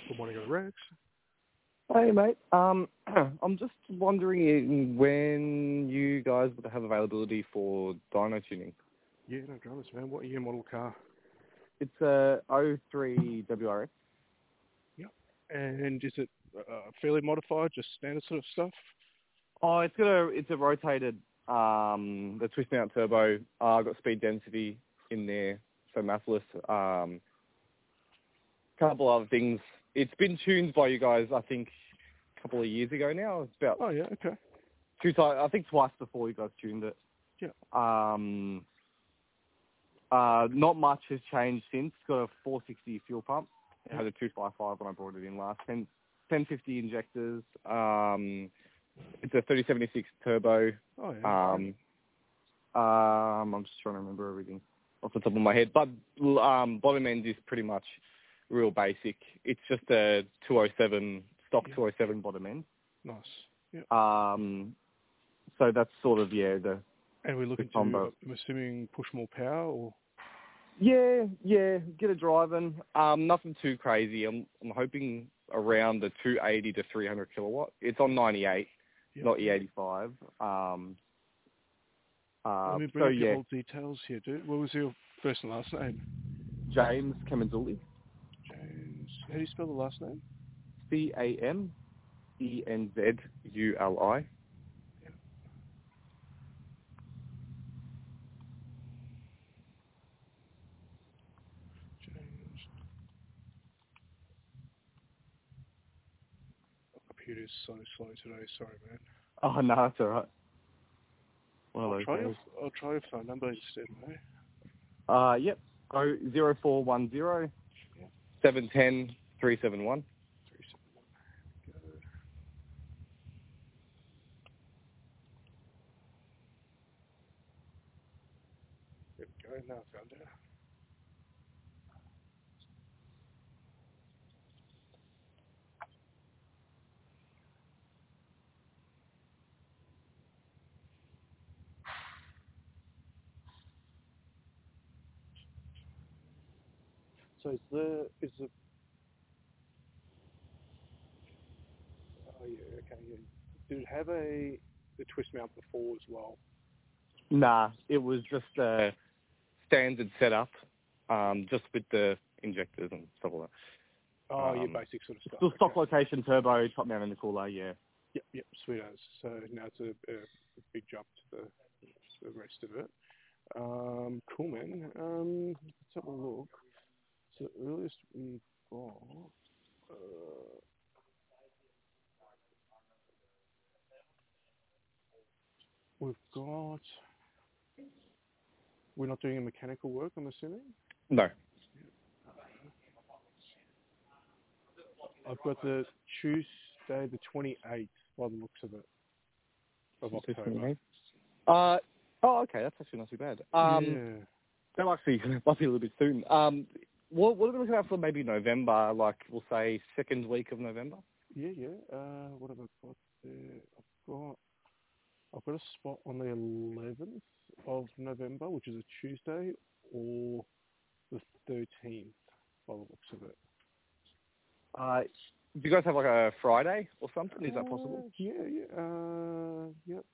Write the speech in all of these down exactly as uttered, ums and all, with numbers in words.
Good morning, Rex. Hey, mate. Um, I'm just wondering when you guys would have availability for dyno tuning. Yeah, no dramas, man. What year model car? It's a oh three W R X. Yep. And is it uh, fairly modified, just standard sort of stuff? Oh, it's got a it's a rotated um the twist mount turbo. Uh, got speed density in there, so mathless. Um, couple other things. It's been tuned by you guys, I think, a couple of years ago now. It's about Oh, yeah, okay. two times, I think twice before you guys tuned it. Yeah. Um, uh, not much has changed since. It's got a four sixty fuel pump. It had a two fifty-five when I brought it in last. ten, ten fifty injectors. Um, it's a thirty seventy-six turbo. Oh, yeah. Um, um, I'm just trying to remember everything off the top of my head. But um, bottom end is pretty much real basic. It's just a two oh seven, stock Yeah. two oh seven bottom end. Nice. Yeah. Um, so that's sort of, yeah, the And we're looking the combo. to, I'm assuming, push more power or? Yeah, yeah, get it driving. Um, nothing too crazy. I'm I'm hoping around the two eighty to three hundred kilowatt. It's on ninety-eight, Yep. not E eighty-five. Um, uh, Let me bring so up your yeah, whole details here, dude. What was your first and last name? James Camanzuli, James. How do you spell the last name? C A M E N Z U L I. Yeah. James. My computer's so slow today. Sorry, man. Oh no, that's all right. One of I'll those try your, days. I'll try your phone number instead, mate. Uh, yep. Oh zero four one zero Yeah. seven ten three seven one. Three seven one. Go. There we go. Now I found it. So is the is the oh yeah, okay, yeah. Did it have a the twist mount before as well? Nah, it was just a standard setup, um, just with the injectors and stuff like that. Oh yeah, Um, basic sort of stuff. still stock Okay. location turbo, top mount in the cooler, yeah. Yep, yep, sweet as. So now it's a, a, a big jump to the to the rest of it. Um, cool man. Um, let's have a look. So the earliest we've got uh, we've got we're not doing a mechanical work, I'm assuming? No. I've got the Tuesday the twenty-eighth by the looks of it, of October. Uh, oh, okay, that's actually not too bad. Um, Yeah. that actually might be a little bit soon. Um, what, what are we looking at for maybe November, like we'll say second week of November? Yeah, yeah. Uh, what have I got there? I've got, I've got a spot on the eleventh of November, which is a Tuesday, or the thirteenth by the looks of it. Uh, do you guys have like a Friday or something? Is that possible? Uh, yeah, yeah. Uh, yep.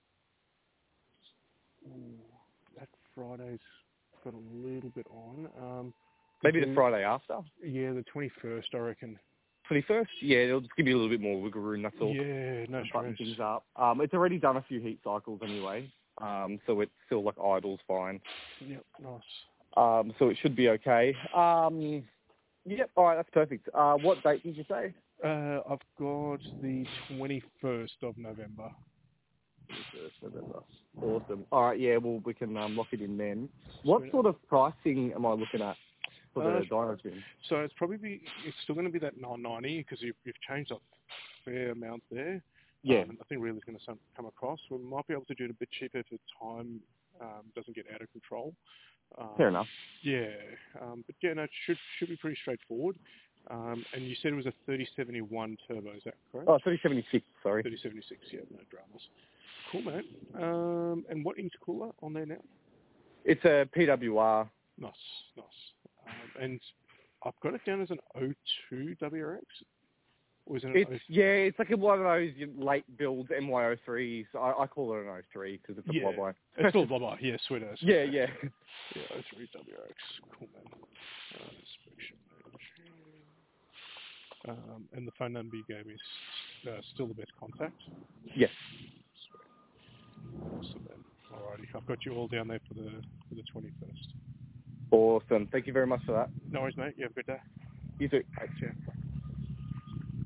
Ooh, that Friday's got a little bit on. Um, Maybe the do, Friday after? yeah, the twenty-first, I reckon. twenty-first? Yeah, it'll just give you a little bit more wiggle room, that's all. Yeah, no To button stress. things up. Um, it's already done a few heat cycles anyway, um, so it's still like idles fine. Yep, nice. Um, so it should be okay. Um, yep, all right, that's perfect. Uh, what date did you say? Uh, I've got the twenty-first of November. twenty-first November. Awesome. All right, yeah, well, we can um, lock it in then. What Sweet. sort of pricing am I looking at for Uh, the dyno tune? so it's probably be, it's still going to be that nine ninety because you've, you've changed a fair amount there. Yeah, Um, and I think really is going to come across. We might be able to do it a bit cheaper if the time um, doesn't get out of control. Um, fair enough. Yeah, um, but yeah, no, it should should be pretty straightforward. Um, and you said it was a thirty seventy-one turbo, is that correct? Oh, thirty seventy-six, sorry. thirty seventy-six, yeah, no dramas. Cool, mate. Um, and what intercooler on there now? It's a P W R. Nice, nice. Um, and I've got it down as an oh two W R X. Or is it an It's yeah, it's like a, one of those late build M Y O threes. I, I call it an oh three because it's a yeah, blob line. It's still a blob line. Yeah, sweet as. Yeah, yeah. Yeah, oh three W R X. Cool, man. Uh, inspection page. Um, and the phone number you gave me is uh, still the best contact? Yes. Sweet. Awesome, man. Alrighty, I've got you all down there for the for the twenty-first. Awesome. Thank you very much for that. No worries, mate. You have a good day. You too. Thanks, yeah.